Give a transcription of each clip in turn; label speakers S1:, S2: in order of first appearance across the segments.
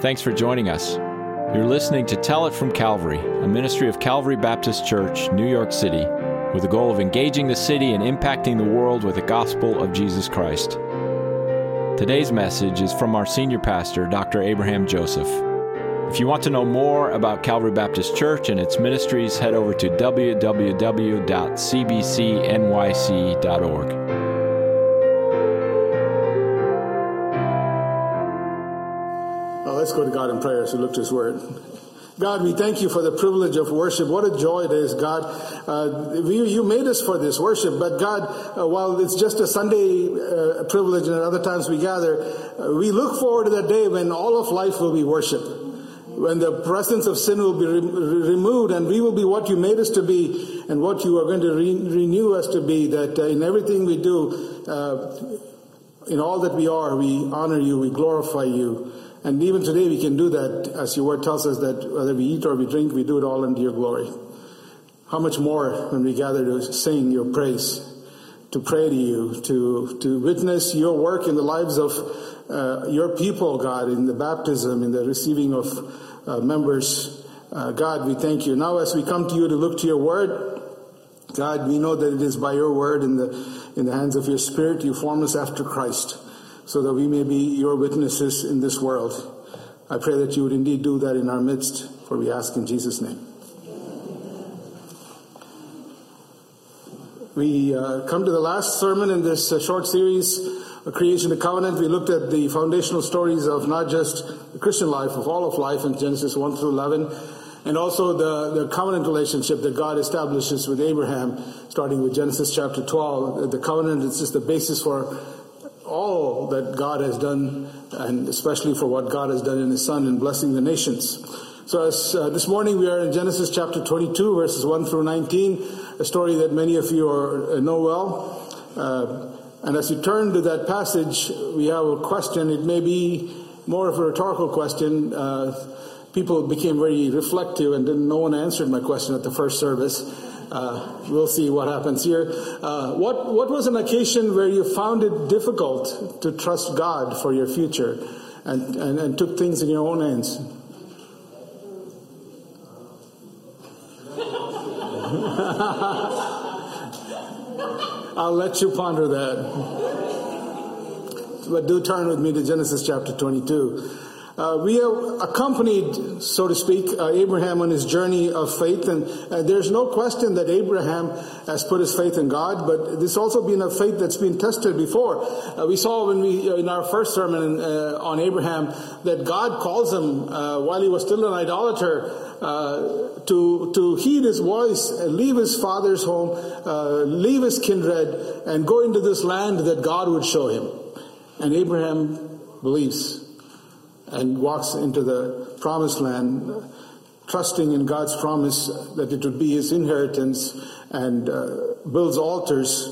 S1: Thanks for joining us. You're listening to Tell It from Calvary, a ministry of Calvary Baptist Church, New York City, with the goal of engaging the city and impacting the world with the gospel of Jesus Christ. Today's message is from our senior pastor, Dr. Abraham Joseph. If you want to know more about Calvary Baptist Church and its ministries, head over to www.cbcnyc.org.
S2: Let's go to God in prayer as we look to His Word. God, we thank you for the privilege of worship. What a joy it is, God. You made us for this worship, but God, while it's just a Sunday privilege and at other times we gather, we look forward to that day when all of life will be worship, when the presence of sin will be removed and we will be what you made us to be and what you are going to renew us to be, that in everything we do, in all that we are, we honor you, we glorify you. And even today we can do that, as your word tells us that whether we eat or we drink, we do it all unto your glory. How much more when we gather to sing your praise, to pray to you, to witness your work in the lives of your people, God, in the baptism, in the receiving of members. God, we thank you. Now as we come to you to look to your word, God, we know that it is by your word in the hands of your Spirit you form us after Christ, so that we may be your witnesses in this world. I pray that you would indeed do that in our midst, for we ask in Jesus' name. We come to the last sermon in this short series, Creation to Covenant. We looked at the foundational stories of not just the Christian life, of all of life in Genesis 1 through 11, and also the covenant relationship that God establishes with Abraham, starting with Genesis chapter 12. The covenant is just the basis for all that God has done, and especially for what God has done in His Son in blessing the nations. So this morning we are in Genesis chapter 22, verses 1 through 19, a story that many of you know well. And as you turn to that passage, we have a question. It may be more of a rhetorical question. People became very reflective, and no one answered my question at the first service. We'll see what happens here. What was an occasion where you found it difficult to trust God for your future and took things in your own hands? I'll let you ponder that. But do turn with me to Genesis chapter 22. We have accompanied, so to speak, Abraham on his journey of faith, and there's no question that Abraham has put his faith in God, but there's also been a faith that's been tested before. We saw in our first sermon on Abraham that God calls him, while he was still an idolater, to heed his voice, leave his father's home, leave his kindred, and go into this land that God would show him. And Abraham believes and walks into the promised land, trusting in God's promise that it would be his inheritance, and builds altars,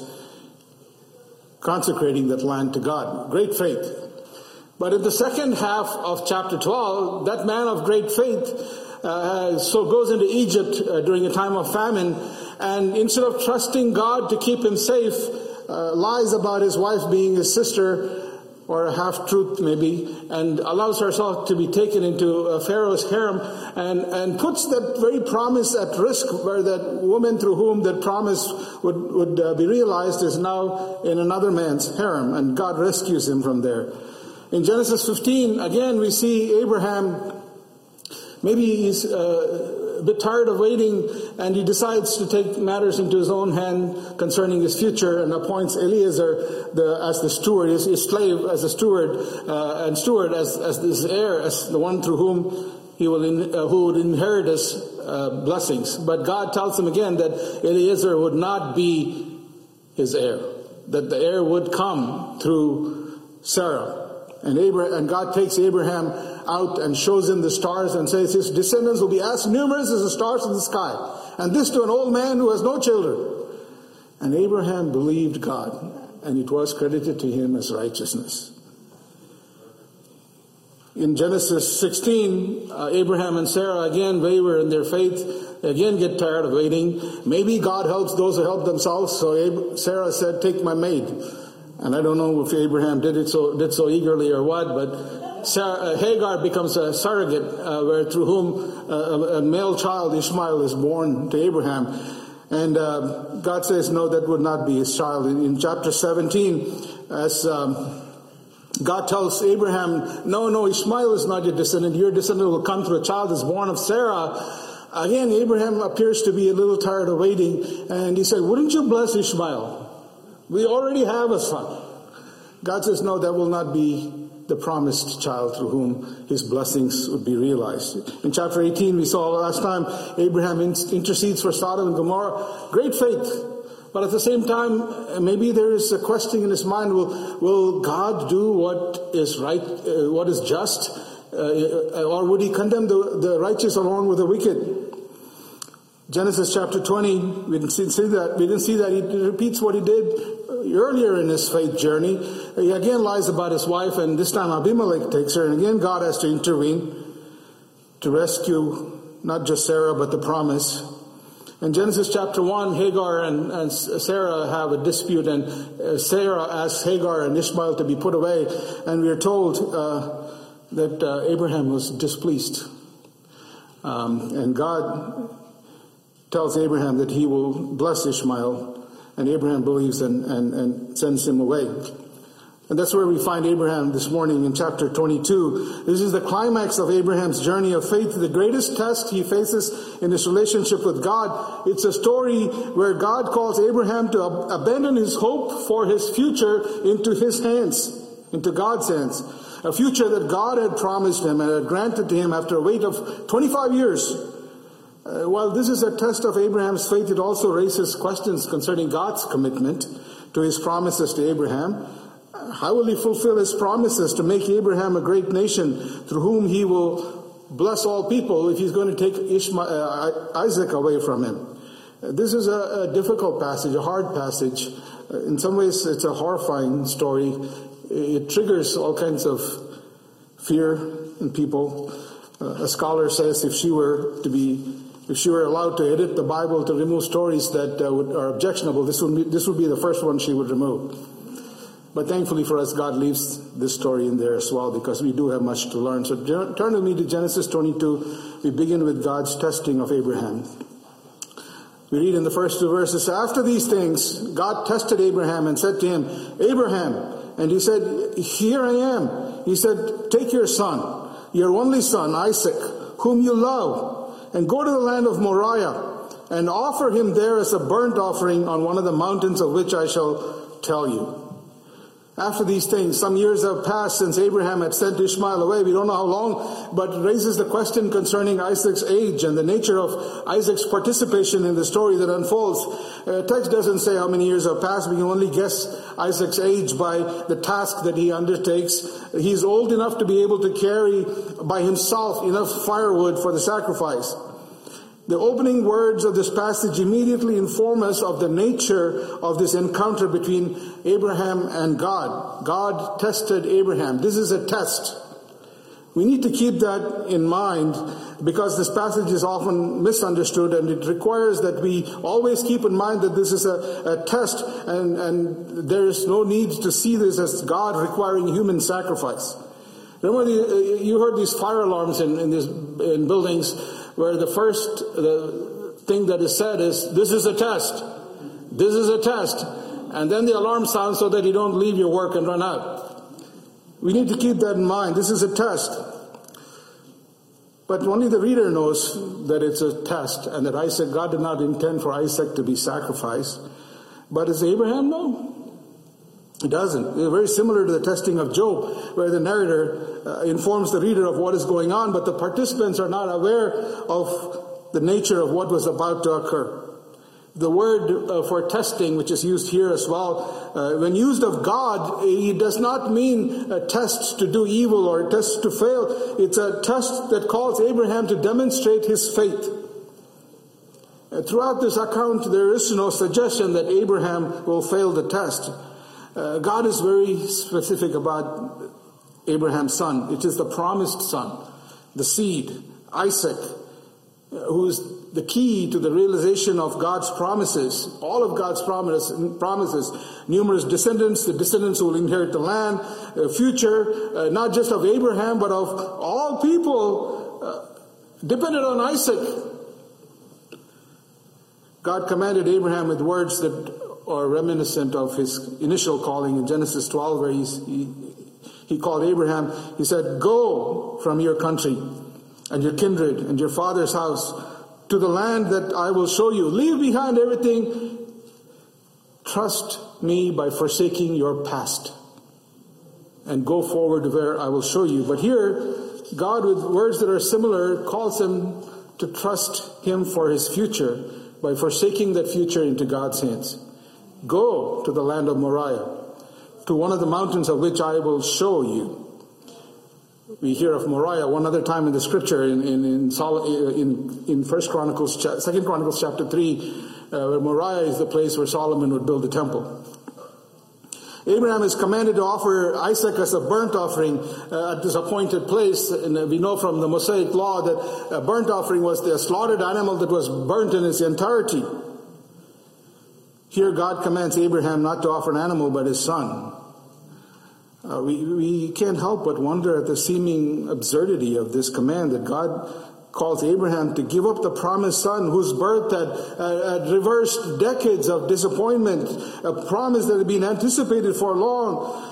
S2: consecrating that land to God. Great faith. But in the second half of chapter 12, that man of great faith goes into Egypt during a time of famine, and instead of trusting God to keep him safe, lies about his wife being his sister, or a half-truth maybe, and allows herself to be taken into Pharaoh's harem, and puts that very promise at risk, where that woman through whom that promise would be realized is now in another man's harem, and God rescues him from there. In Genesis 15, again, we see Abraham, maybe he's a bit tired of waiting, and he decides to take matters into his own hand concerning his future, and appoints Eliezer as the steward, his slave as the steward, and steward as his heir, as the one through whom who would inherit his blessings. But God tells him again that Eliezer would not be his heir, that the heir would come through Sarah. And God takes Abraham out and shows him the stars and says his descendants will be as numerous as the stars in the sky. And this to an old man who has no children. And Abraham believed God, and it was credited to him as righteousness. In Genesis 16, Abraham and Sarah again waver in their faith. They again get tired of waiting. Maybe God helps those who help themselves. So Sarah said, "Take my maid." And I don't know if Abraham did so eagerly or what, but Hagar becomes a surrogate, through whom a male child, Ishmael, is born to Abraham. And God says, no, that would not be his child. In chapter 17, as God tells Abraham, no, Ishmael is not your descendant. Your descendant will come through a child that's born of Sarah. Again, Abraham appears to be a little tired of waiting. And he said, wouldn't you bless Ishmael? We already have a son. God says, no, that will not be the promised child through whom his blessings would be realized. In chapter 18, we saw last time, Abraham intercedes for Sodom and Gomorrah. Great faith. But at the same time, maybe there is a question in his mind, will God do what is right, what is just? Or would he condemn the righteous along with the wicked? Genesis chapter 20, we didn't see that. He repeats what he did earlier in his faith journey. He again lies about his wife, and this time Abimelech takes her, and again God has to intervene to rescue not just Sarah, but the promise. In Genesis chapter 1, Hagar and Sarah have a dispute, and Sarah asks Hagar and Ishmael to be put away, and we are told that Abraham was displeased. And God tells Abraham that he will bless Ishmael, and Abraham believes and sends him away. And that's where we find Abraham this morning in chapter 22. This is the climax of Abraham's journey of faith, the greatest test he faces in his relationship with God. It's a story where God calls Abraham to abandon his hope for his future into his hands, into God's hands. A future that God had promised him and had granted to him after a wait of 25 years. While this is a test of Abraham's faith, it also raises questions concerning God's commitment to his promises to Abraham. How will he fulfill his promises to make Abraham a great nation through whom he will bless all people if he's going to take Isaac away from him? This is a difficult passage, a hard passage. In some ways, it's a horrifying story. It triggers all kinds of fear in people. A scholar says if she were allowed to edit the Bible to remove stories that are objectionable, this would be the first one she would remove. But thankfully for us, God leaves this story in there as well, because we do have much to learn. So turn with me to Genesis 22. We begin with God's testing of Abraham. We read in the first two verses, after these things, God tested Abraham and said to him, Abraham, and he said, here I am. He said, take your son, your only son, Isaac, whom you love, and go to the land of Moriah, and offer him there as a burnt offering on one of the mountains of which I shall tell you. After these things, some years have passed since Abraham had sent Ishmael away. We don't know how long, but it raises the question concerning Isaac's age and the nature of Isaac's participation in the story that unfolds. Text doesn't say how many years have passed. We can only guess Isaac's age by the task that he undertakes. He's old enough to be able to carry by himself enough firewood for the sacrifice. The opening words of this passage immediately inform us of the nature of this encounter between Abraham and God. God tested Abraham. This is a test. We need to keep that in mind because this passage is often misunderstood, and it requires that we always keep in mind that this is a test, and there is no need to see this as God requiring human sacrifice. Remember, you heard these fire alarms in buildings, where the first thing that is said is, this is a test. This is a test. And then the alarm sounds so that you don't leave your work and run out. We need to keep that in mind. This is a test. But only the reader knows that it's a test and that God did not intend for Isaac to be sacrificed. But does Abraham know? It doesn't. It's very similar to the testing of Job, where the narrator informs the reader of what is going on, but the participants are not aware of the nature of what was about to occur. The word for testing, which is used here as well, when used of God, it does not mean a test to do evil or a test to fail. It's a test that calls Abraham to demonstrate his faith. Throughout this account, there is no suggestion that Abraham will fail the test. God is very specific about Abraham's son. It is the promised son, the seed, Isaac, who is the key to the realization of God's promises, all of God's promises, numerous descendants, the descendants who will inherit the land, future, not just of Abraham, but of all people, depended on Isaac. God commanded Abraham with words that are reminiscent of his initial calling in Genesis 12, where he called Abraham. He said, "Go from your country and your kindred and your father's house to the land that I will show you. Leave behind everything. Trust me by forsaking your past and go forward to where I will show you." But here, God, with words that are similar, calls him to trust him for his future by forsaking that future into God's hands. Go to the land of Moriah, to one of the mountains of which I will show you. We hear of Moriah one other time in the scripture in 2 Chronicles chapter 3, where Moriah is the place where Solomon would build the temple. Abraham is commanded to offer Isaac as a burnt offering at this appointed place. And we know from the Mosaic law that a burnt offering was the slaughtered animal that was burnt in its entirety. Here God commands Abraham not to offer an animal but his son. We can't help but wonder at the seeming absurdity of this command that God calls Abraham to give up the promised son whose birth had reversed decades of disappointment, a promise that had been anticipated for long.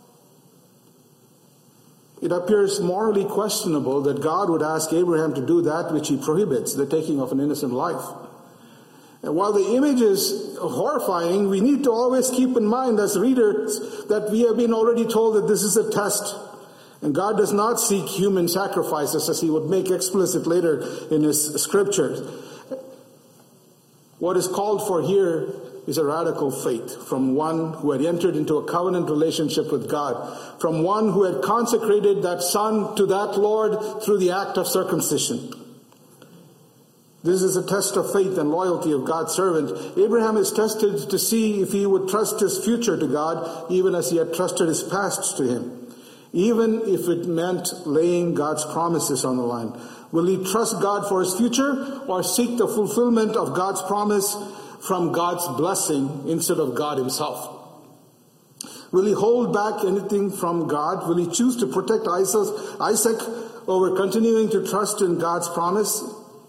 S2: It appears morally questionable that God would ask Abraham to do that which he prohibits, the taking of an innocent life. And while the image is horrifying, we need to always keep in mind as readers that we have been already told that this is a test. And God does not seek human sacrifices, as he would make explicit later in his scriptures. What is called for here is a radical faith from one who had entered into a covenant relationship with God, from one who had consecrated that son to that Lord through the act of circumcision. This is a test of faith and loyalty of God's servant. Abraham is tested to see if he would trust his future to God, even as he had trusted his past to him, even if it meant laying God's promises on the line. Will he trust God for his future or seek the fulfillment of God's promise from God's blessing instead of God himself? Will he hold back anything from God? Will he choose to protect Isaac over continuing to trust in God's promise,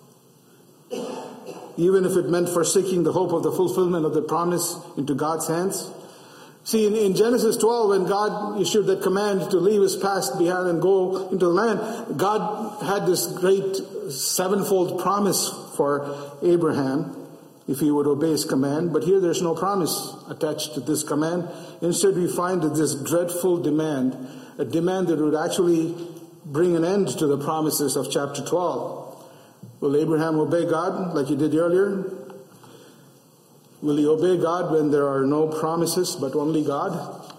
S2: even if it meant forsaking the hope of the fulfillment of the promise into God's hands? See, in Genesis 12, when God issued that command to leave his past behind and go into the land, God had this great sevenfold promise for Abraham if he would obey his command. But here there's no promise attached to this command. Instead, we find that this dreadful demand, a demand that would actually bring an end to the promises of chapter 12. Will Abraham obey God like he did earlier? Will he obey God when there are no promises but only God?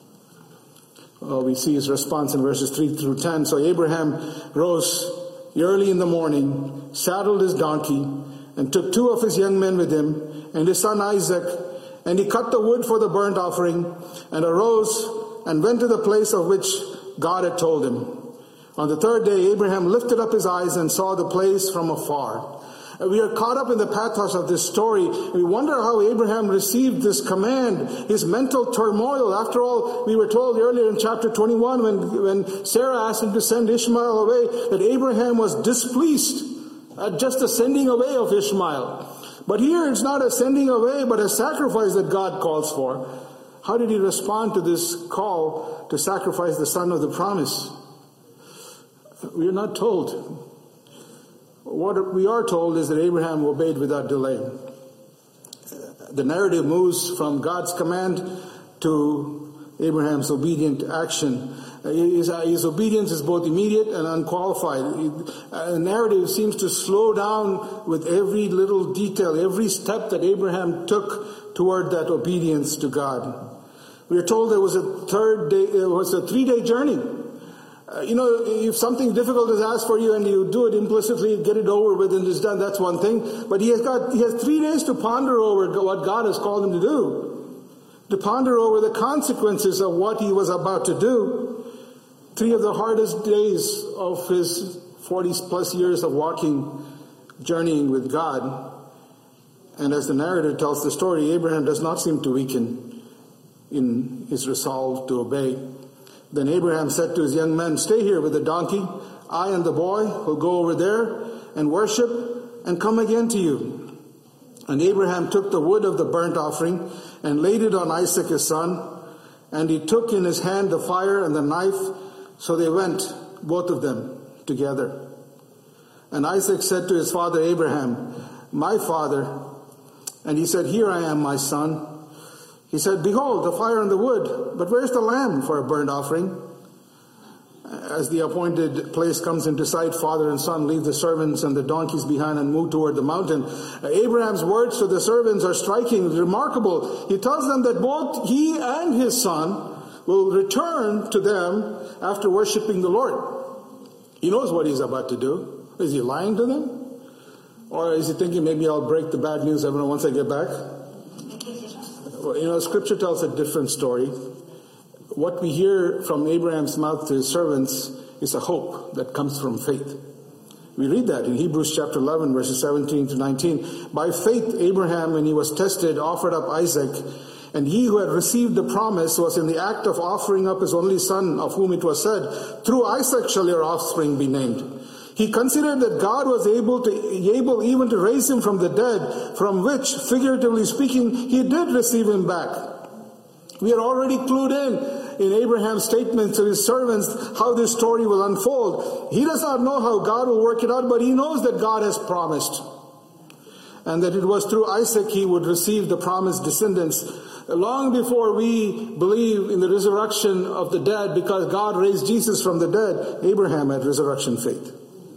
S2: We see his response in verses 3 through 10. So Abraham rose early in the morning, saddled his donkey, and took 2 of his young men with him, and his son Isaac, and he cut the wood for the burnt offering, and arose and went to the place of which God had told him. On the 3rd day, Abraham lifted up his eyes and saw the place from afar. We are caught up in the pathos of this story. We wonder how Abraham received this command, his mental turmoil. After all, we were told earlier in chapter 21 when Sarah asked him to send Ishmael away, that Abraham was displeased at just the sending away of Ishmael. But here it's not a sending away, but a sacrifice that God calls for. How did he respond to this call to sacrifice the son of the promise? We are not told. What we are told is that Abraham obeyed without delay. The narrative moves from God's command to Abraham's obedient action. His obedience is both immediate and unqualified. The narrative seems to slow down with every little detail, every step that Abraham took toward that obedience to God. We are told it was a 3-day journey. If something difficult is asked for you and you do it implicitly, get it over with and it's done, that's one thing. But he has 3 days to ponder over what God has called him to do. To ponder over the consequences of what he was about to do. 3 of the hardest days of his 40 plus years of walking journeying with God. And as the narrator tells the story, Abraham does not seem to weaken in his resolve to obey. Then Abraham said to his young men, "Stay here with the donkey. I and the boy will go over there and worship and come again to you." And Abraham took the wood of the burnt offering and laid it on Isaac his son. And he took in his hand the fire and the knife. So they went, both of them, together. And Isaac said to his father Abraham, "My father." And he said, "Here I am, my son." He said, "Behold, the fire and the wood, but where's the lamb for a burnt offering?" As the appointed place comes into sight, father and son leave the servants and the donkeys behind and move toward the mountain. Abraham's words to the servants are striking, remarkable. He tells them that both he and his son will return to them after worshiping the Lord. He knows what he's about to do. Is he lying to them? Or is he thinking, maybe I'll break the bad news once I get back? Well, Scripture tells a different story. What we hear from Abraham's mouth to his servants is a hope that comes from faith. We read that in Hebrews chapter 11, verses 17 to 19. "By faith, Abraham, when he was tested, offered up Isaac. And he who had received the promise was in the act of offering up his only son, of whom it was said, 'Through Isaac shall your offspring be named.' He considered that God was able even to raise him from the dead, from which, figuratively speaking, he did receive him back." We are already clued in Abraham's statement to his servants how this story will unfold. He does not know how God will work it out, but he knows that God has promised. And that it was through Isaac he would receive the promised descendants. Long before we believe in the resurrection of the dead, because God raised Jesus from the dead, Abraham had resurrection faith.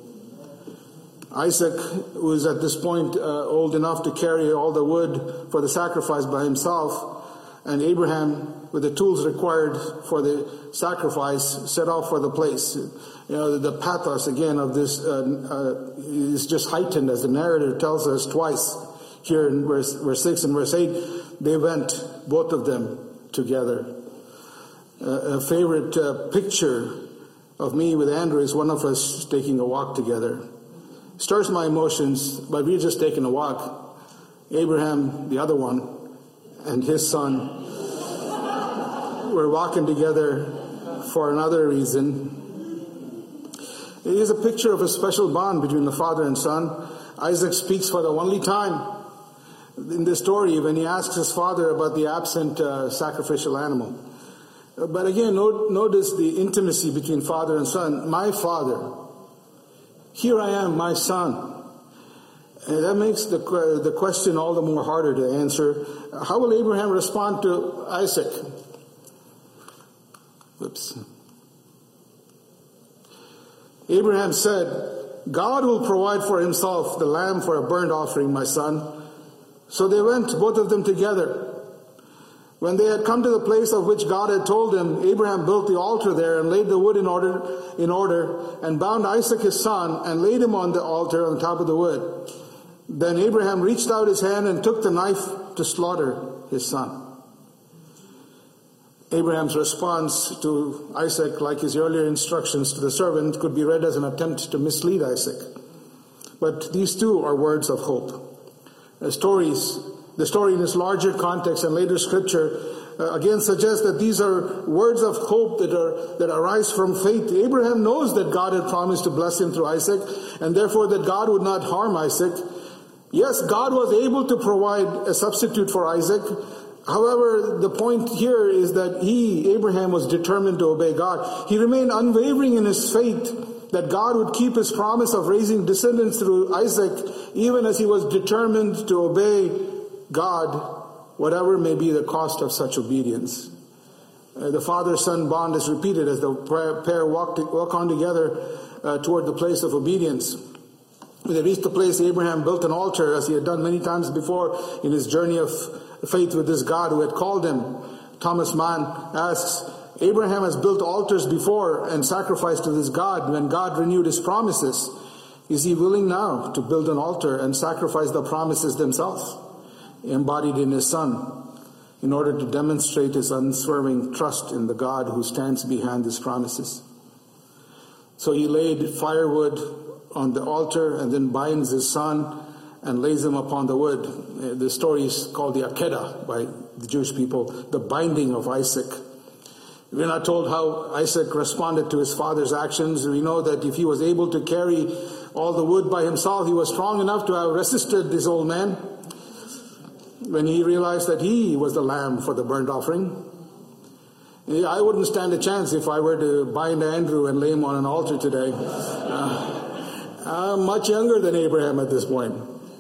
S2: Isaac, who is at this point old enough to carry all the wood for the sacrifice by himself, and Abraham, with the tools required for the sacrifice, set off for the place. The pathos again of this is just heightened as the narrator tells us twice here in verse 6 and verse 8. They went, both of them, together. A favorite picture of me with Andrew is one of us taking a walk together. Stirs my emotions, but we're just taking a walk. Abraham, the other one, and his son were walking together for another reason. It is a picture of a special bond between the father and son. Isaac speaks for the only time in this story when he asks his father about the absent sacrificial animal. But again, notice the intimacy between father and son. "My father, here I am, my son." And that makes the question all the more harder to answer. How will Abraham respond to Isaac? Abraham said, "God will provide for himself the lamb for a burnt offering, my son." So they went, both of them together. When they had come to the place of which God had told him, Abraham built the altar there and laid the wood in order, and bound Isaac his son and laid him on the altar on top of the wood. Then Abraham reached out his hand and took the knife to slaughter his son. Abraham's response to Isaac, like his earlier instructions to the servant, could be read as an attempt to mislead Isaac. But these too are words of hope. The story in its larger context and later scripture again suggests that these are words of hope that arise from faith. Abraham knows that God had promised to bless him through Isaac, and therefore that God would not harm Isaac. Yes, God was able to provide a substitute for Isaac. However, the point here is that Abraham, was determined to obey God. He remained unwavering in his faith that God would keep his promise of raising descendants through Isaac, even as he was determined to obey God, whatever may be the cost of such obedience. The father-son bond is repeated as the pair walk on together toward the place of obedience. When they reached the place, Abraham built an altar, as he had done many times before in his journey of faith with this God who had called him. Thomas Mann asks, Abraham has built altars before and sacrificed to this God when God renewed his promises. Is he willing now to build an altar and sacrifice the promises themselves, embodied in his son, in order to demonstrate his unswerving trust in the God who stands behind his promises? So he laid firewood on the altar and then binds his son and lays him upon the wood. The story is called the Akedah by the Jewish people, the binding of Isaac. We're not told how Isaac responded to his father's actions. We know that if he was able to carry all the wood by himself, he was strong enough to have resisted this old man when he realized that he was the lamb for the burnt offering. I wouldn't stand a chance if I were to bind Andrew and lay him on an altar today. I'm much younger than Abraham at this point.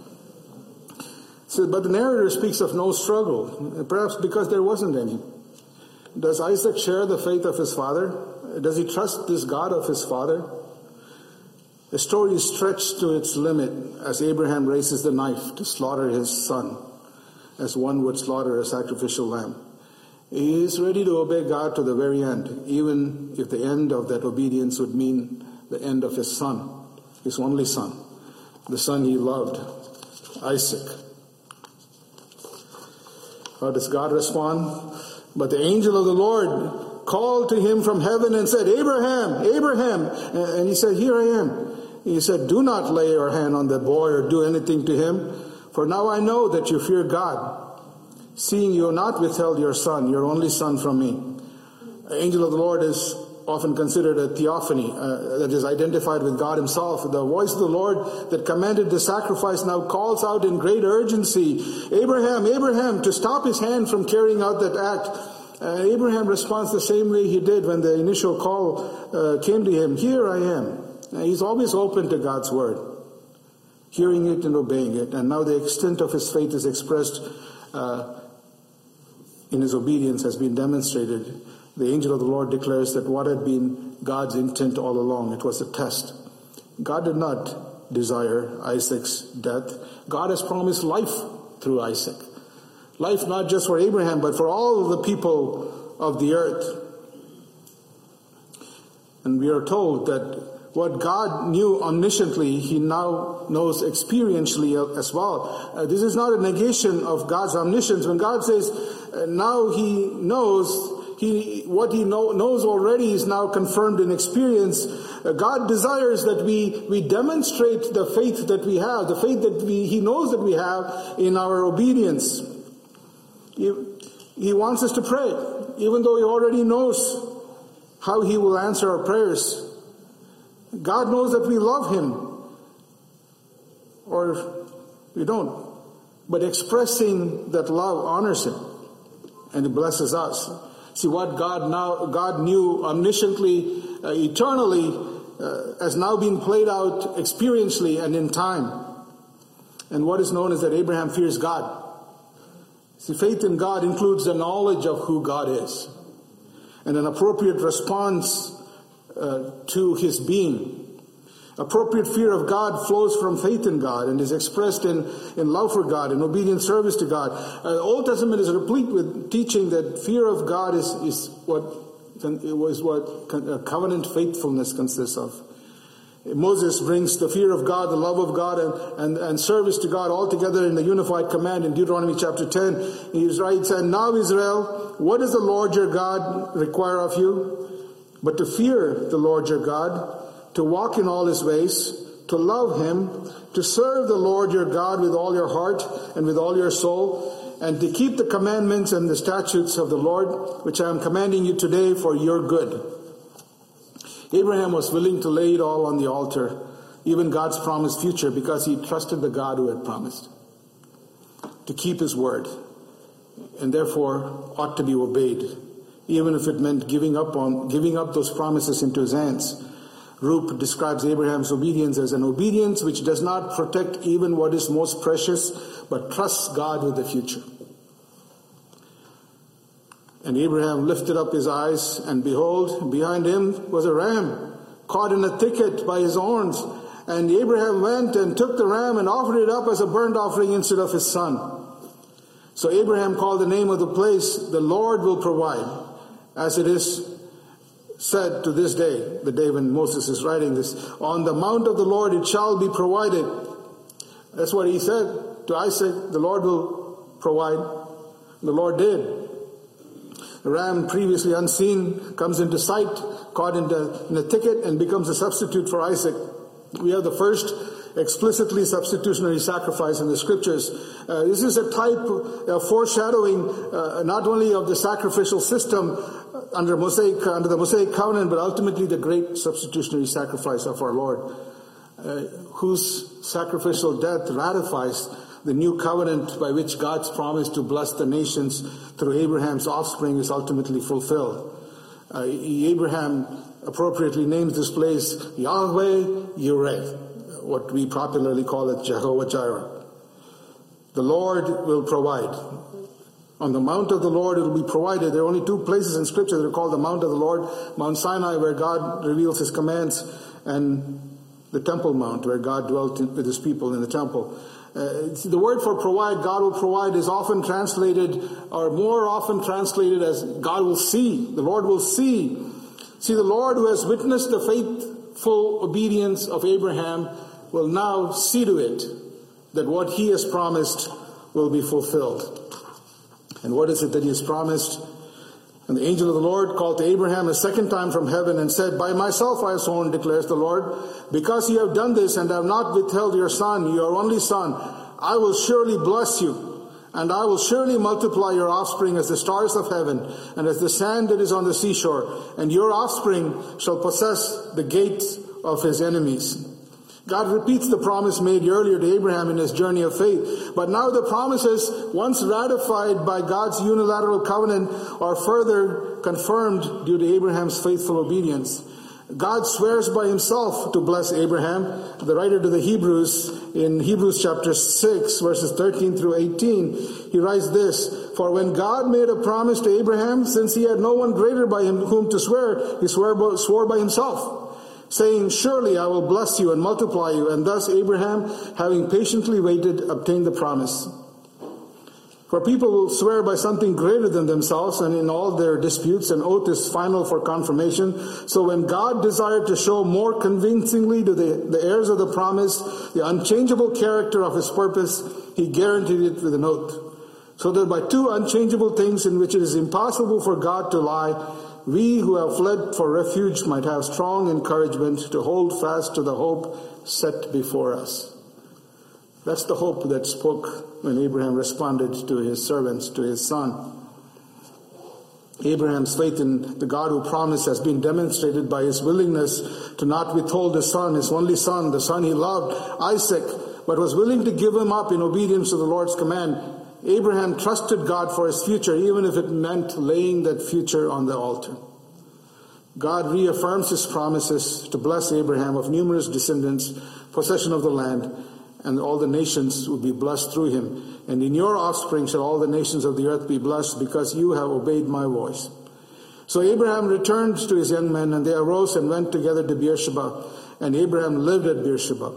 S2: So, but the narrator speaks of no struggle, perhaps because there wasn't any. Does Isaac share the faith of his father? Does he trust this God of his father? The story is stretched to its limit as Abraham raises the knife to slaughter his son, as one would slaughter a sacrificial lamb. He is ready to obey God to the very end, even if the end of that obedience would mean the end of his son, his only son, the son he loved, Isaac. How does God respond? But the angel of the Lord called to him from heaven and said, Abraham, Abraham. And he said, here I am. He said, do not lay your hand on the boy or do anything to him, for now I know that you fear God, seeing you have not withheld your son, your only son, from me. The angel of the Lord is often considered a theophany that is identified with God himself. The voice of the Lord that commanded the sacrifice now calls out in great urgency, Abraham, Abraham, to stop his hand from carrying out that act. Abraham responds the same way he did when the initial call came to him. Here I am. He's always open to God's word, hearing it and obeying it. And now the extent of his faith is expressed in his obedience has been demonstrated. The angel of the Lord declares that what had been God's intent all along, it was a test. God did not desire Isaac's death. God has promised life through Isaac. Life not just for Abraham, but for all of the people of the earth. And we are told that what God knew omnisciently, he now knows experientially as well. This is not a negation of God's omniscience. When God says, now he knows, what he knows already is now confirmed in experience. God desires that we demonstrate the faith that we have, the faith that he knows that we have in our obedience. He wants us to pray, even though he already knows how he will answer our prayers. God knows that we love him, or we don't. But expressing that love honors him, and it blesses us. See, what God knew omnisciently, eternally, has now been played out experientially and in time. And what is known is that Abraham fears God. See, faith in God includes the knowledge of who God is, and an appropriate response to his being. Appropriate fear of God flows from faith in God and is expressed in love for God and obedient service to God. The Old Testament is replete with teaching that fear of God is what covenant faithfulness consists of. Moses brings the fear of God, the love of God, and service to God all together in the unified command in Deuteronomy chapter 10. He writes, and now Israel, what does the Lord your God require of you? But to fear the Lord your God, to walk in all his ways, to love him, to serve the Lord your God with all your heart and with all your soul, and to keep the commandments and the statutes of the Lord, which I am commanding you today for your good. Abraham was willing to lay it all on the altar, even God's promised future, because he trusted the God who had promised to keep his word, and therefore ought to be obeyed, even if it meant giving up those promises into his hands. Roop describes Abraham's obedience as an obedience which does not protect even what is most precious, but trusts God with the future. And Abraham lifted up his eyes, and behold, behind him was a ram, caught in a thicket by his horns. And Abraham went and took the ram and offered it up as a burnt offering instead of his son. So Abraham called the name of the place, the Lord will provide, as it is said to this day, the day when Moses is writing this, on the mount of the Lord it shall be provided. That's what he said to Isaac, the Lord will provide. The Lord did. The ram, previously unseen, comes into sight, caught in a thicket, and becomes a substitute for Isaac. We have the first explicitly substitutionary sacrifice in the scriptures. This is a type of foreshadowing not only of the sacrificial system under the Mosaic covenant, but ultimately the great substitutionary sacrifice of our Lord, whose sacrificial death ratifies the new covenant by which God's promise to bless the nations through Abraham's offspring is ultimately fulfilled. Abraham appropriately names this place Yahweh Yireh, what we popularly call it Jehovah Jireh. The Lord will provide. On the mount of the Lord it will be provided. There are only two places in Scripture that are called the Mount of the Lord. Mount Sinai, where God reveals His commands, and the Temple Mount, where God dwelt with His people in the temple. The word for provide, God will provide, is often translated, or more often translated as God will see. The Lord will see. See, the Lord who has witnessed the faithful obedience of Abraham will now see to it that what He has promised will be fulfilled. And what is it that He has promised? And the angel of the Lord called to Abraham a second time from heaven and said, "By myself I have sworn, declares the Lord, because you have done this and have not withheld your son, your only son, I will surely bless you, and I will surely multiply your offspring as the stars of heaven and as the sand that is on the seashore, and your offspring shall possess the gates of his enemies." God repeats the promise made earlier to Abraham in his journey of faith. But now the promises, once ratified by God's unilateral covenant, are further confirmed due to Abraham's faithful obedience. God swears by Himself to bless Abraham. The writer to the Hebrews, in Hebrews chapter 6, verses 13 through 18, he writes this: "For when God made a promise to Abraham, since he had no one greater by whom to swear, he swore by Himself, saying, 'Surely I will bless you and multiply you.' And thus Abraham, having patiently waited, obtained the promise." For people will swear by something greater than themselves, and in all their disputes, an oath is final for confirmation. So when God desired to show more convincingly to the heirs of the promise the unchangeable character of His purpose, He guaranteed it with an oath. So that by two unchangeable things in which it is impossible for God to lie, we who have fled for refuge might have strong encouragement to hold fast to the hope set before us. That's the hope that spoke when Abraham responded to his servants, to his son. Abraham's faith in the God who promised has been demonstrated by his willingness to not withhold his son, his only son, the son he loved, Isaac, but was willing to give him up in obedience to the Lord's command. Abraham trusted God for his future, even if it meant laying that future on the altar. God reaffirms His promises to bless Abraham of numerous descendants, possession of the land, and all the nations will be blessed through him. And in your offspring shall all the nations of the earth be blessed, because you have obeyed my voice. So Abraham returned to his young men, and they arose and went together to Beersheba, and Abraham lived at Beersheba.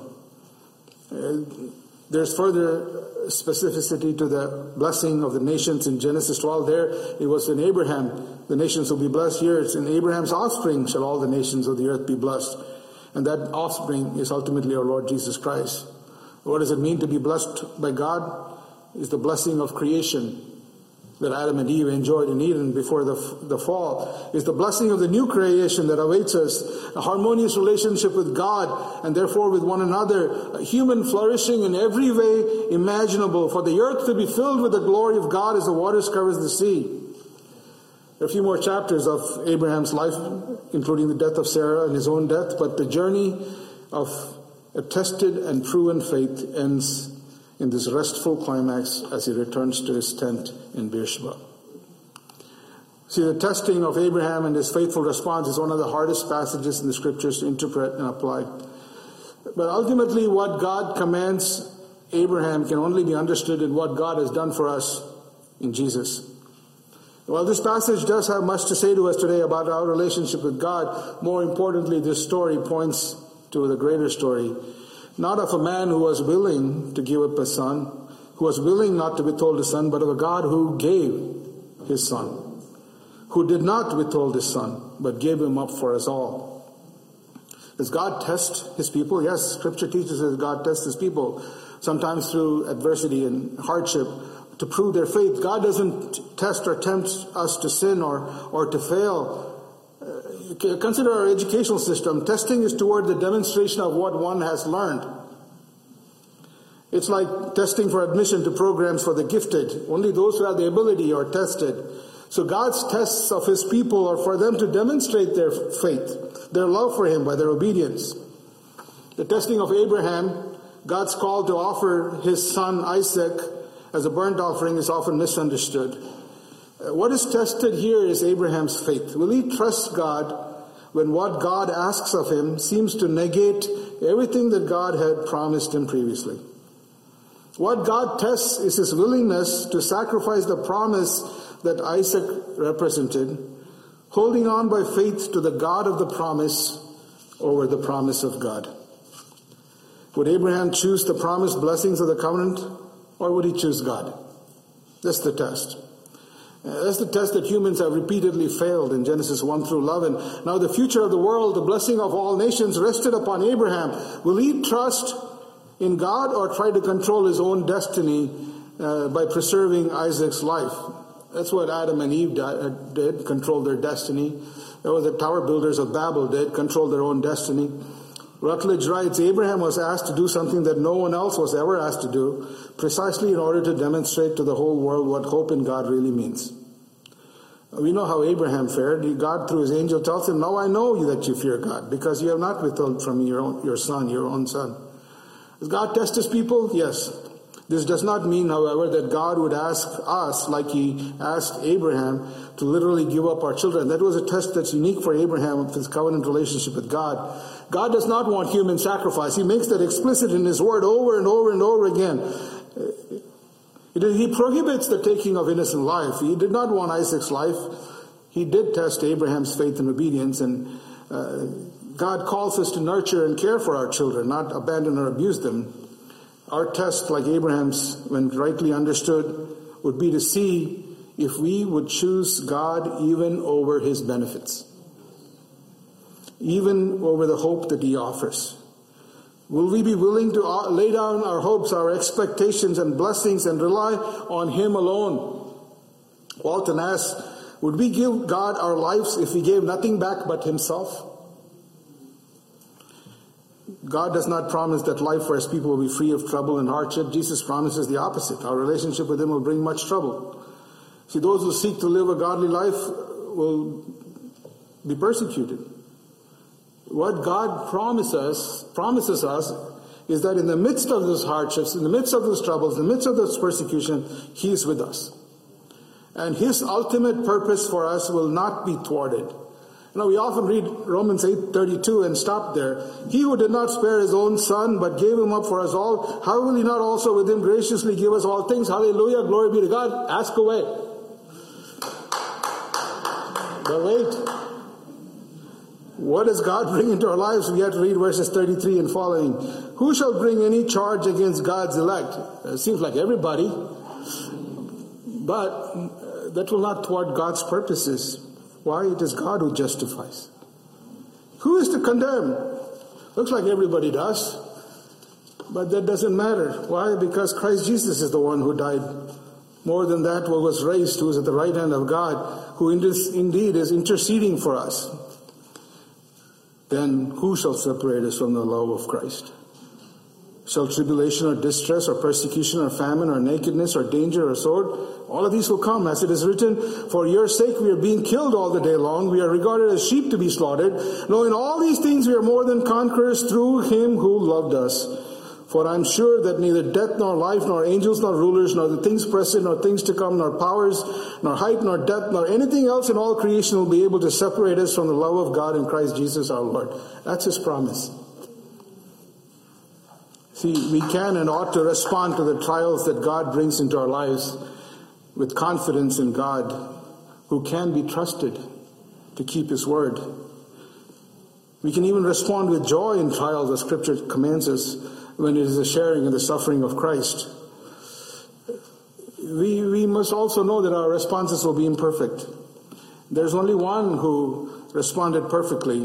S2: There's further specificity to the blessing of the nations in Genesis 12. There it was in Abraham, the nations will be blessed. Here it's in Abraham's offspring shall all the nations of the earth be blessed. And that offspring is ultimately our Lord Jesus Christ. What does it mean to be blessed by God? It's the blessing of creation that Adam and Eve enjoyed in Eden before the fall. It's the blessing of the new creation that awaits us, a harmonious relationship with God and therefore with one another, a human flourishing in every way imaginable, for the earth to be filled with the glory of God as the waters covers the sea. There are a few more chapters of Abraham's life, including the death of Sarah and his own death, but the journey of a tested and proven faith ends in this restful climax as he returns to his tent in Beersheba. See, the testing of Abraham and his faithful response is one of the hardest passages in the scriptures to interpret and apply. But ultimately, what God commands Abraham can only be understood in what God has done for us in Jesus. Well, this passage does have much to say to us today about our relationship with God. More importantly, this story points to the greater story, not of a man who was willing to give up his son, who was willing not to withhold his son, but of a God who gave his son, who did not withhold his son, but gave him up for us all. Does God test His people? Yes, Scripture teaches us God tests His people, sometimes through adversity and hardship, to prove their faith. God doesn't test or tempt us to sin or to fail. Consider our educational system. Testing is toward the demonstration of what one has learned. It's like testing for admission to programs for the gifted. Only those who have the ability are tested. So God's tests of His people are for them to demonstrate their faith, their love for Him by their obedience. The testing of Abraham, God's call to offer his son Isaac as a burnt offering, is often misunderstood. What is tested here is Abraham's faith. Will he trust God when what God asks of him seems to negate everything that God had promised him previously? What God tests is his willingness to sacrifice the promise that Isaac represented, holding on by faith to the God of the promise over the promise of God. Would Abraham choose the promised blessings of the covenant, or would he choose God? That's the test. That's the test that humans have repeatedly failed in Genesis 1 through 11. Now the future of the world, the blessing of all nations, rested upon Abraham. Will he trust in God or try to control his own destiny by preserving Isaac's life? That's what Adam and Eve did, control their destiny. That was what the tower builders of Babel did, control their own destiny. Rutledge writes, Abraham was asked to do something that no one else was ever asked to do, precisely in order to demonstrate to the whole world what hope in God really means. We know how Abraham fared. God, through his angel, tells him, now I know that you fear God, because you have not withheld from me your own son. Does God test his people? Yes. This does not mean, however, that God would ask us, like he asked Abraham, to literally give up our children. That was a test that's unique for Abraham with his covenant relationship with God. God does not want human sacrifice. He makes that explicit in his word over and over and over again. He prohibits the taking of innocent life. He did not want Isaac's life. He did test Abraham's faith and obedience, and God calls us to nurture and care for our children, not abandon or abuse them. Our test, like Abraham's, when rightly understood, would be to see if we would choose God even over his benefits, even over the hope that he offers. Will we be willing to lay down our hopes, our expectations and blessings and rely on him alone? Walton asks, would we give God our lives if he gave nothing back but himself? God does not promise that life for his people will be free of trouble and hardship. Jesus promises the opposite. Our relationship with him will bring much trouble. See, those who seek to live a godly life will be persecuted. What God promises us is that in the midst of those hardships, in the midst of those troubles, in the midst of this persecution, he is with us. And his ultimate purpose for us will not be thwarted. We often read Romans 8:32 and stop there. He who did not spare his own son, but gave him up for us all, how will he not also with him graciously give us all things? Hallelujah, glory be to God. Ask away. But wait. What does God bring into our lives? We have to read verses 33 and following. Who shall bring any charge against God's elect? It seems like everybody. But that will not thwart God's purposes. Why? It is God who justifies. Who is to condemn? Looks like everybody does. But that doesn't matter. Why? Because Christ Jesus is the one who died. More than that, who was raised, who is at the right hand of God, who indeed is interceding for us. Then who shall separate us from the love of Christ? Shall tribulation or distress or persecution or famine or nakedness or danger or sword? All of these will come, as it is written, for your sake we are being killed all the day long. We are regarded as sheep to be slaughtered. No, in all these things we are more than conquerors through him who loved us. For I am sure that neither death nor life, nor angels nor rulers, nor the things present, nor things to come, nor powers, nor height, nor depth, nor anything else in all creation will be able to separate us from the love of God in Christ Jesus our Lord. That's his promise. See, we can and ought to respond to the trials that God brings into our lives with confidence in God, who can be trusted to keep his word. We can even respond with joy in trials, as Scripture commands us, when it is a sharing in the suffering of Christ. We must also know that our responses will be imperfect. There's only one who responded perfectly,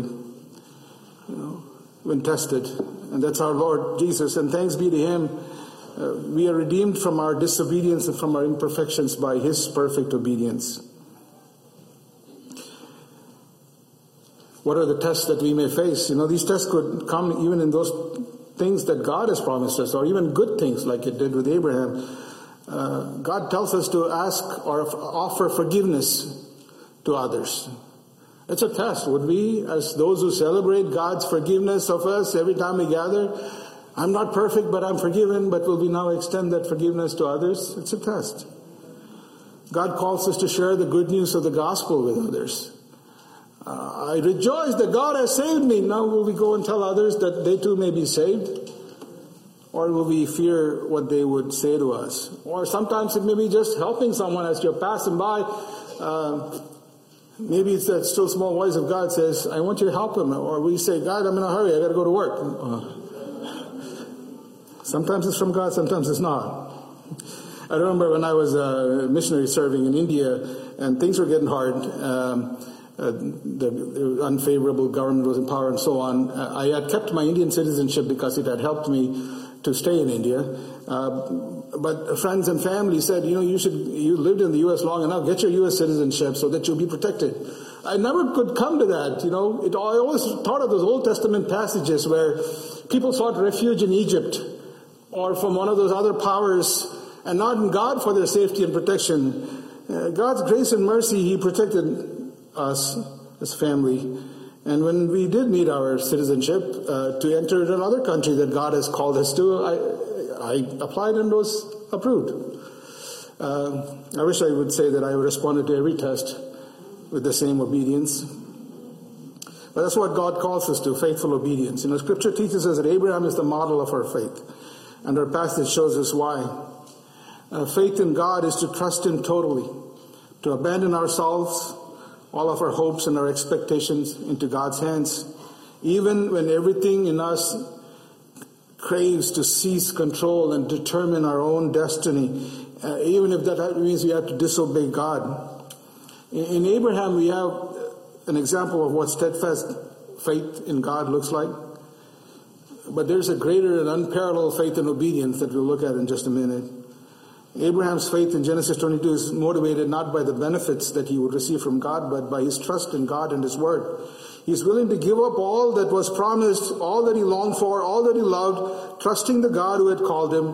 S2: when tested, and that's our Lord Jesus. And thanks be to him, we are redeemed from our disobedience and from our imperfections by his perfect obedience. What are the tests that we may face? These tests could come even in those things that God has promised us, or even good things like it did with Abraham. God tells us to ask or offer forgiveness to others. It's a test. Would we, as those who celebrate God's forgiveness of us every time we gather, I'm not perfect, but I'm forgiven, but will we now extend that forgiveness to others? It's a test. God calls us to share the good news of the gospel with others. I rejoice that God has saved me. Now will we go and tell others that they too may be saved? Or will we fear what they would say to us? Or sometimes it may be just helping someone as you're passing by. Maybe it's that still small voice of God says, I want you to help him. Or we say, God, I'm in a hurry. I got to go to work. Sometimes it's from God, sometimes it's not. I remember when I was a missionary serving in India and things were getting hard. The unfavorable government was in power and so on. I had kept my Indian citizenship because it had helped me to stay in India. But friends and family said, you lived in the U.S. long enough, get your U.S. citizenship so that you'll be protected. I never could come to that. I always thought of those Old Testament passages where people sought refuge in Egypt or from one of those other powers and not in God for their safety and protection. God's grace and mercy, He protected us as family. And when we did need our citizenship to enter another country that God has called us to, I applied and was approved. I wish I would say that I responded to every test with the same obedience. But that's what God calls us to, faithful obedience. Scripture teaches us that Abraham is the model of our faith. And our passage shows us why. Faith in God is to trust Him totally, to abandon ourselves, all of our hopes and our expectations into God's hands, even when everything in us craves to seize control and determine our own destiny, even if that means we have to disobey God. In Abraham, we have an example of what steadfast faith in God looks like. But there's a greater and unparalleled faith and obedience that we'll look at in just a minute. Abraham's faith in Genesis 22 is motivated not by the benefits that he would receive from God, but by his trust in God and His Word. He's willing to give up all that was promised, all that he longed for, all that he loved, trusting the God who had called him,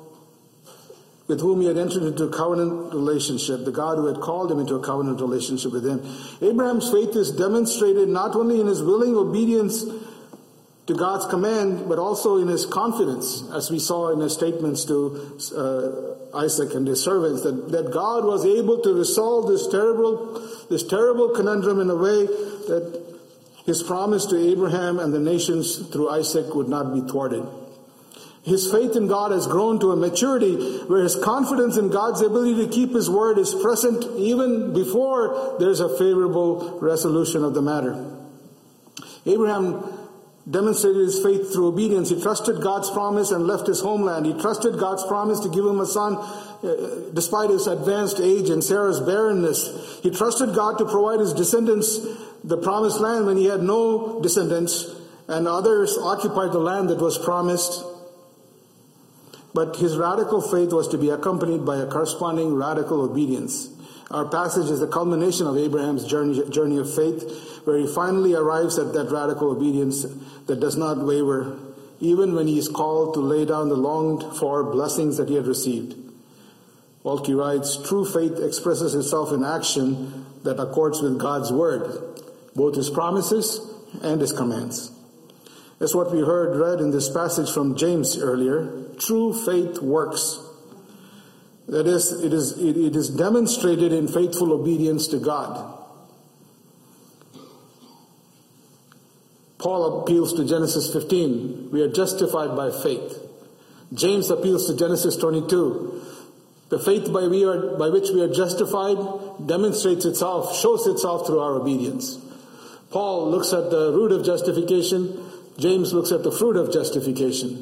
S2: with whom he had entered into a covenant relationship, the God who had called him into a covenant relationship with him. Abraham's faith is demonstrated not only in his willing obedience to God's command, but also in his confidence, as we saw in his statements to Isaac and his servants, that God was able to resolve this terrible conundrum in a way that His promise to Abraham and the nations through Isaac would not be thwarted. His faith in God has grown to a maturity where his confidence in God's ability to keep His word is present even before there's a favorable resolution of the matter. Abraham demonstrated his faith through obedience. He trusted God's promise and left his homeland. He trusted God's promise to give him a son despite his advanced age and Sarah's barrenness. He trusted God to provide his descendants the promised land when he had no descendants, and others occupied the land that was promised. But his radical faith was to be accompanied by a corresponding radical obedience. Our passage is the culmination of Abraham's journey of faith, where he finally arrives at that radical obedience that does not waver, even when he is called to lay down the longed-for blessings that he had received. Waltke writes, true faith expresses itself in action that accords with God's word, both His promises and His commands. That's what we read in this passage from James earlier. True faith works. That is, it is demonstrated in faithful obedience to God. Paul appeals to Genesis 15. We are justified by faith. James appeals to Genesis 22. The faith by which we are justified demonstrates itself, shows itself through our obedience. Paul looks at the root of justification. James looks at the fruit of justification.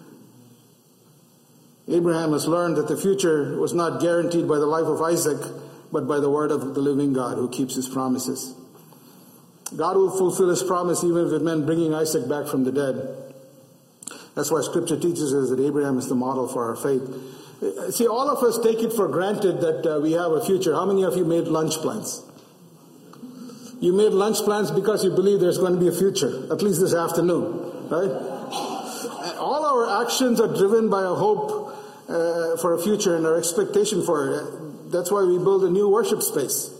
S2: Abraham has learned that the future was not guaranteed by the life of Isaac, but by the word of the living God who keeps His promises. God will fulfill His promise even if it meant bringing Isaac back from the dead. That's why Scripture teaches us that Abraham is the model for our faith. See, all of us take it for granted that we have a future. How many of you made lunch plans? You made lunch plans because you believe there's going to be a future, at least this afternoon, right? All our actions are driven by a hope for a future and our expectation for it. That's why we build a new worship space.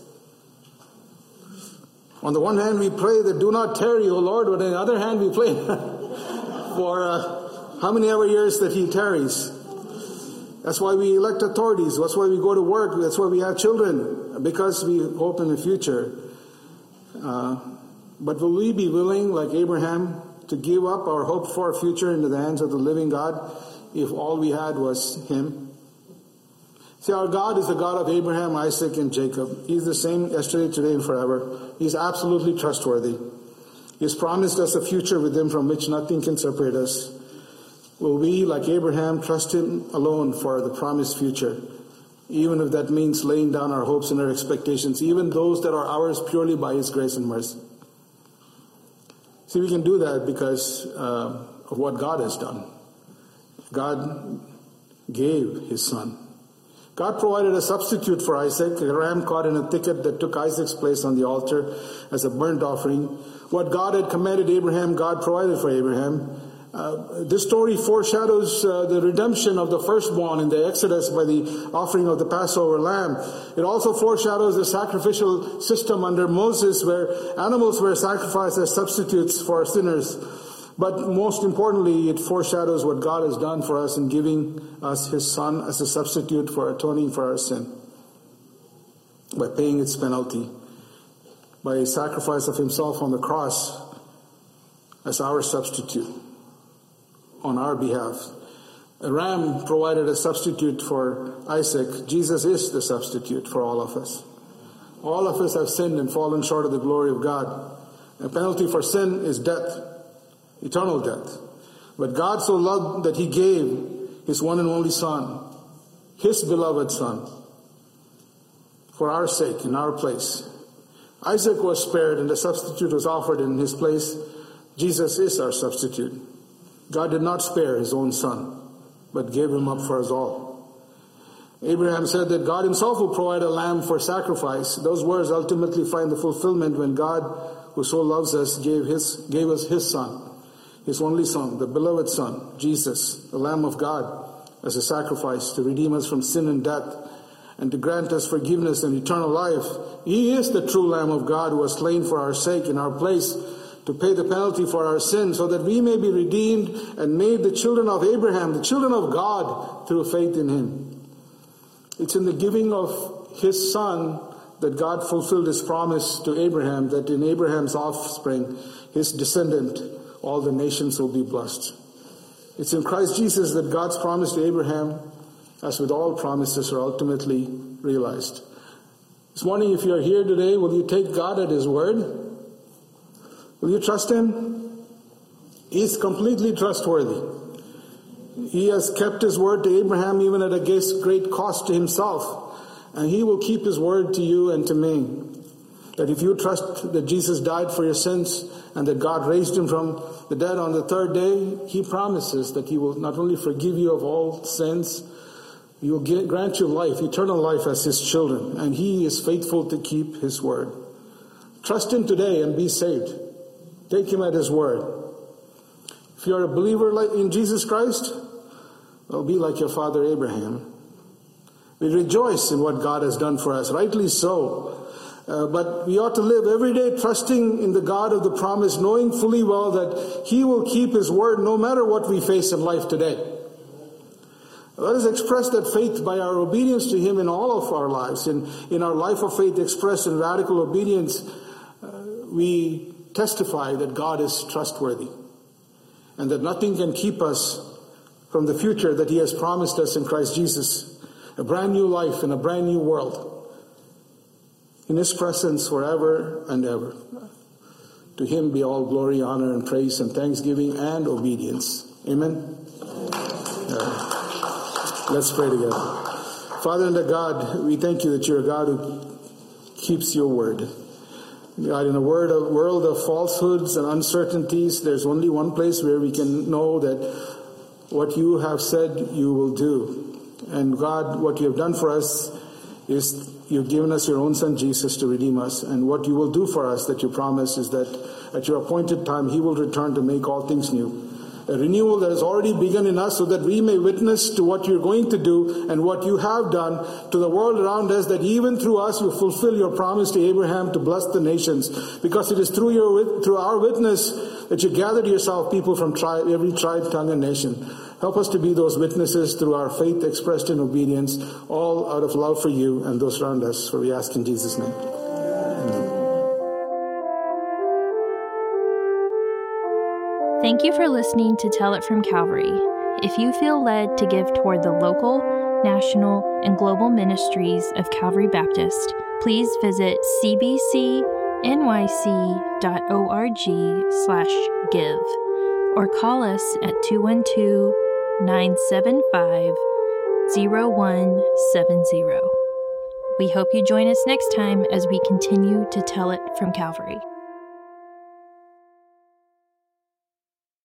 S2: On the one hand, we pray that do not tarry, O Lord, but on the other hand, we pray for how many ever years that He tarries. That's why we elect authorities. That's why we go to work. That's why we have children, because we hope in the future. But will we be willing, like Abraham, to give up our hope for a future into the hands of the living God if all we had was Him? See, our God is the God of Abraham, Isaac, and Jacob. He's the same yesterday, today, and forever. He's absolutely trustworthy. He's promised us a future with Him from which nothing can separate us. Will we, like Abraham, trust Him alone for the promised future, even if that means laying down our hopes and our expectations, even those that are ours purely by His grace and mercy? See, we can do that because of what God has done. God gave His Son. God provided a substitute for Isaac, a ram caught in a thicket that took Isaac's place on the altar as a burnt offering. What God had commanded Abraham, God provided for Abraham. This story foreshadows the redemption of the firstborn in the Exodus by the offering of the Passover lamb. It also foreshadows the sacrificial system under Moses, where animals were sacrificed as substitutes for sinners. But most importantly, it foreshadows what God has done for us in giving us His Son as a substitute for atoning for our sin, by paying its penalty, by a sacrifice of Himself on the cross as our substitute on our behalf. A ram provided a substitute for Isaac. Jesus is the substitute for all of us. All of us have sinned and fallen short of the glory of God. The penalty for sin is death, eternal death. But God so loved that He gave His one and only Son, His beloved Son, for our sake, in our place. Isaac was spared and the substitute was offered in his place. Jesus is our substitute. God did not spare His own Son, but gave Him up for us all. Abraham said that God Himself will provide a lamb for sacrifice. Those words ultimately find the fulfillment when God, who so loves us, gave us His Son, His only Son, the beloved Son, Jesus, the Lamb of God, as a sacrifice to redeem us from sin and death and to grant us forgiveness and eternal life. He is the true Lamb of God who was slain for our sake in our place, to pay the penalty for our sins, so that we may be redeemed and made the children of Abraham, the children of God, through faith in Him. It's in the giving of His Son that God fulfilled His promise to Abraham, that in Abraham's offspring, his descendant, all the nations will be blessed. It's in Christ Jesus that God's promise to Abraham, as with all promises, are ultimately realized. This morning, if you're here today, will you take God at His word? Will you trust Him? He's completely trustworthy. He has kept His word to Abraham even at a great cost to Himself. And He will keep His word to you and to me. That if you trust that Jesus died for your sins and that God raised Him from the dead on the third day, He promises that He will not only forgive you of all sins, He will grant you life, eternal life as His children. And He is faithful to keep His word. Trust Him today and be saved. Take Him at His word. If you're a believer in Jesus Christ, well, be like your father Abraham. We rejoice in what God has done for us, rightly so. But we ought to live every day trusting in the God of the promise, knowing fully well that He will keep His word no matter what we face in life today. Let us express that faith by our obedience to Him in all of our lives. In our life of faith expressed in radical obedience, we testify that God is trustworthy and that nothing can keep us from the future that He has promised us in Christ Jesus. A brand new life in a brand new world. In His presence forever and ever. To Him be all glory, honor, and praise, and thanksgiving and obedience. Amen. Let's pray together. Father and God, we thank You that You're a God who keeps Your word. God, in a world of falsehoods and uncertainties, there's only one place where we can know that what You have said You will do. And God, what You have done for us is you've given us your own Son, Jesus, to redeem us. And what you will do for us that you promise is that at your appointed time, he will return to make all things new. A renewal that has already begun in us so that we may witness to what you're going to do and what you have done to the world around us, that even through us you fulfill your promise to Abraham to bless the nations, because it is through our witness that you gathered yourself people from every tribe, tongue, and nation. Help us to be those witnesses through our faith expressed in obedience, all out of love for you and those around us. For we ask in Jesus' name. Amen.
S3: Thank you for listening to Tell It from Calvary. If you feel led to give toward the local, national, and global ministries of Calvary Baptist, please visit cbcnyc.org/give or call us at 212-975-0170. We hope you join us next time as we continue to tell it from Calvary.